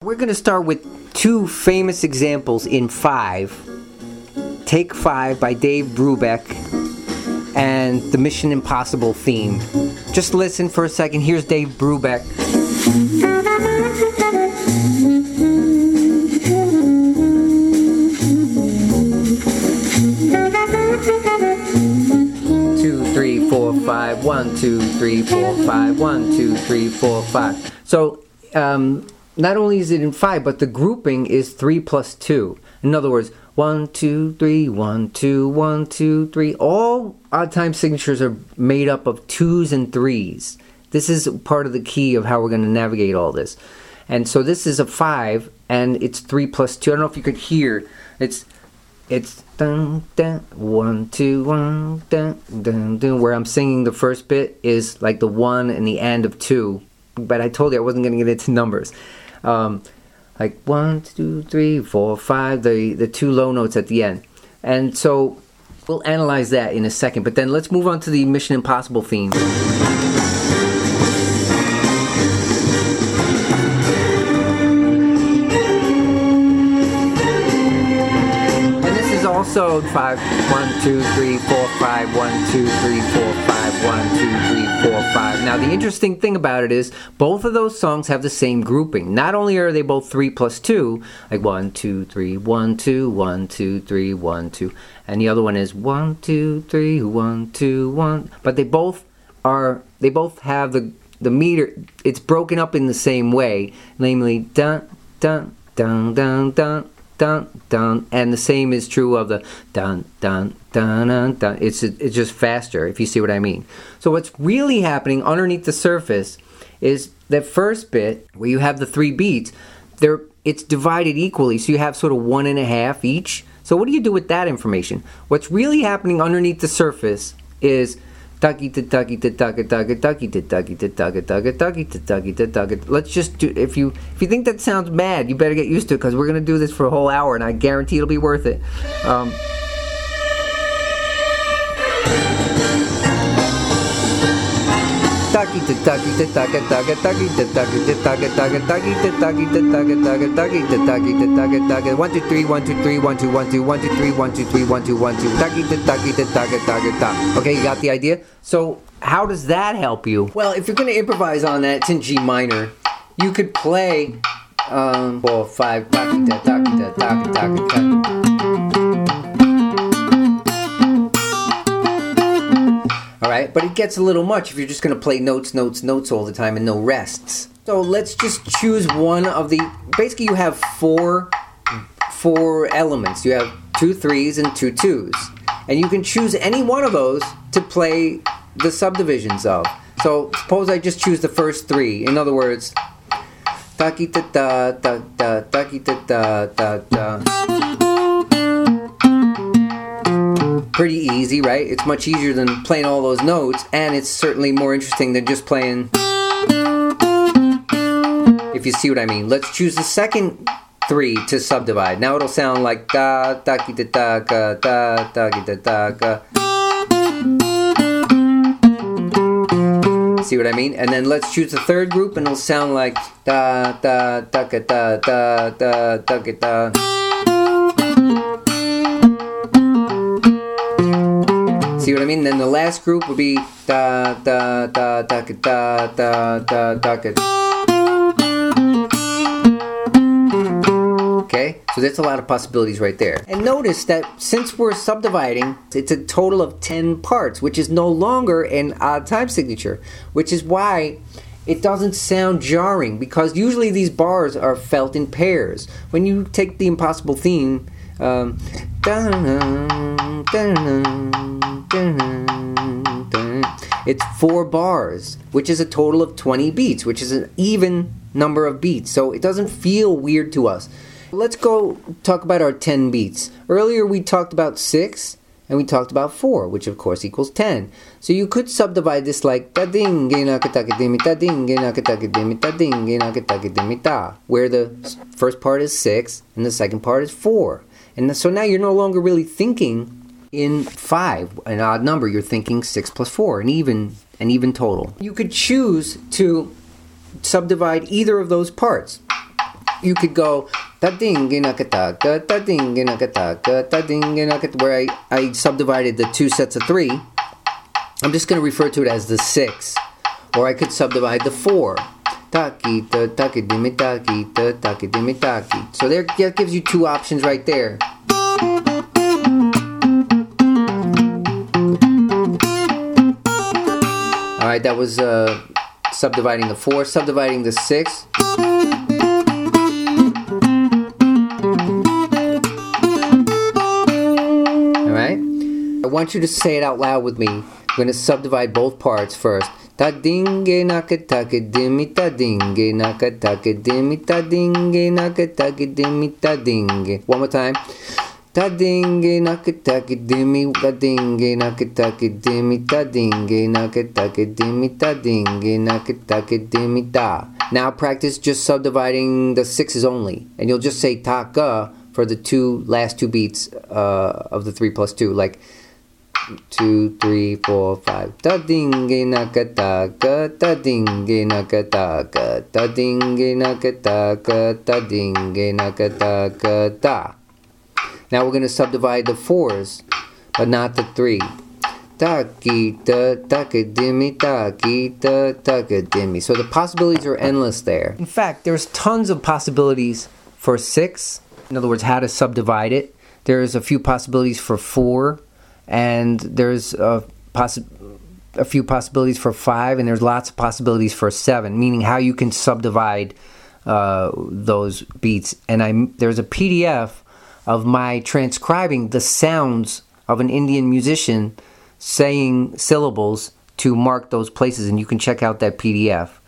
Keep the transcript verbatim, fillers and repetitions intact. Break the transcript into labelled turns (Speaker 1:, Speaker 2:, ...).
Speaker 1: We're going to start with two famous examples in five. Take Five by Dave Brubeck and the Mission Impossible theme. Just listen for a second. Here's Dave Brubeck. Two, three, four, five. One, two, three, four, five. One, two, three, four, five. So, um... not only is it in five, but the grouping is three plus two. In other words, one, two, three, one, two, one, two, three. All odd time signatures are made up of twos and threes. This is part of the key of how we're going to navigate all this. And so this is a five, and it's three plus two. I don't know if you could hear. It's it's dun dun one two one dun dun dun. Where I'm singing the first bit is like the one and the end of two. But I told you I wasn't going to get into numbers. Um, like one, two, three, four, five, the, the two low notes at the end. And so we'll analyze that in a second. But then let's move on to the Mission Impossible theme. And this is also five, one, two, three, four, five, one, two, three, four, five, one, two, three, four, five. Now the interesting thing about it is both of those songs have the same grouping. Not only are they both three plus two, like one, two, three, one, two, one, two, three, one, two, and the other one is one, two, three, one, two, one. But they both are. They both have the the meter. It's broken up in the same way, namely dun dun dun dun dun. Dun, dun, and the same is true of the dun, dun, dun, dun, dun. It's, it's just faster, if you see what I mean. So what's really happening underneath the surface is that first bit, where you have the three beats, they're, it's divided equally, so you have sort of one and a half each. So what do you do with that information? What's really happening underneath the surface is ducky to ducky to ducky ducky ducky to ducky to ducky ducky ducky to ducky to ducky. Let's just do. If you if you think that sounds bad, you better get used to it because we're gonna do this for a whole hour, and I guarantee it'll be worth it. Um, Ducky to ducky to ducky ducky ducky to ducky to ducky ducky ducky to ducky to ducky ducky ducky to ducky to ducky ducky. One two three one two three one two one two one two three one two three one two one two. Ducky to ducky to ducky ducky ducky. Okay, you got the idea. So how does that help you? Well, if you're going to improvise on that, it's in G minor. You could play um four five ducky to ducky to ducky ducky ducky. Alright, but it gets a little much if you're just going to play notes, notes, notes all the time and no rests. So let's just choose one of the... Basically, you have four, four elements. You have two threes and two twos. And you can choose any one of those to play the subdivisions of. So suppose I just choose the first three. In other words... Taki da da da da taki da da da da. Pretty easy, right? It's much easier than playing all those notes, and it's certainly more interesting than just playing, if you see what I mean. Let's choose the second three to subdivide. Now it'll sound like da da ki da da ga da da ki da da ga. See what I mean? And then let's choose the third group, and it'll sound like da da da ga da da da da ga da. See what I mean? Then the last group would be da da da da da da da da da. Okay, so that's a lot of possibilities right there. And notice that since we're subdividing, it's a total of ten parts, which is no longer an odd time signature, which is why it doesn't sound jarring, because usually these bars are felt in pairs. When you take the Impossible theme, um, it's four bars, which is a total of twenty beats, which is an even number of beats, so it doesn't feel weird to us. Let's go talk about our ten beats. Earlier we talked about six, and we talked about four, which of course equals ten. So you could subdivide this like where the first part is six and the second part is four. And so now you're no longer really thinking in five, an odd number. You're thinking six plus four, an even, an even total. You could choose to subdivide either of those parts. you could go da ding nakataka, da ding nakataka, da ding nakataka, where I, I subdivided the two sets of three. I'm just going to refer to it as the six. Or I could subdivide the four. Taki ta taki dimi taki ta taki dimi taki. So there, that gives you two options right there. Alright, that was uh, subdividing the four, subdividing the six. Alright? I want you to say it out loud with me. I'm going to subdivide both parts first. Ta dinge nakataka dimi ta dinge nakataka dimi ta dinge nakataka dimi ta dinge. One more time. Ta dinge nakataka dimi ta dinge nakataka dimi ta dinge nakataka dimi ta dinge nakataka dimi ta. Now practice just subdividing the sixes only, and you'll just say taka for the two last two beats uh, of the three plus two, like two, three, four, five. Ta dinge nakataka, ta dinge nakataka, ta dinge nakataka, ta dinge nakataka, ta. Now we're going to subdivide the fours, but not the three. Takita, takadimi, takita, takadimi. So the possibilities are endless there. In fact, there's tons of possibilities for six. In other words, how to subdivide it. There's a few possibilities for four, and there's a, possi a few possibilities for five, and there's lots of possibilities for seven, meaning how you can subdivide uh, those beats. And I, there's a P D F of my transcribing the sounds of an Indian musician saying syllables to mark those places, and you can check out that P D F.